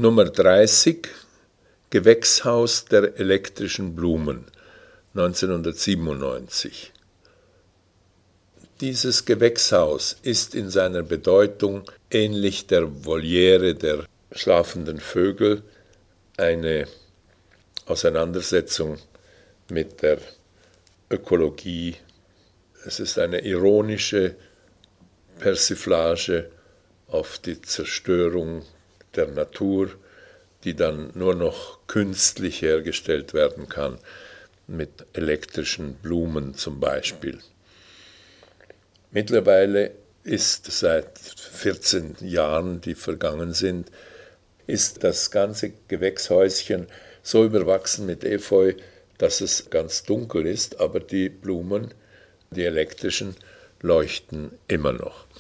Nummer 30, Gewächshaus der elektrischen Blumen, 1997. Dieses Gewächshaus ist in seiner Bedeutung ähnlich der Voliere der schlafenden Vögel eine Auseinandersetzung mit der Ökologie. Es ist eine ironische Persiflage auf die Zerstörung der Natur, die dann nur noch künstlich hergestellt werden kann, mit elektrischen Blumen zum Beispiel. Mittlerweile ist seit 14 Jahren, die vergangen sind, ist das ganze Gewächshäuschen so überwachsen mit Efeu, dass es ganz dunkel ist, aber die Blumen, die elektrischen, leuchten immer noch.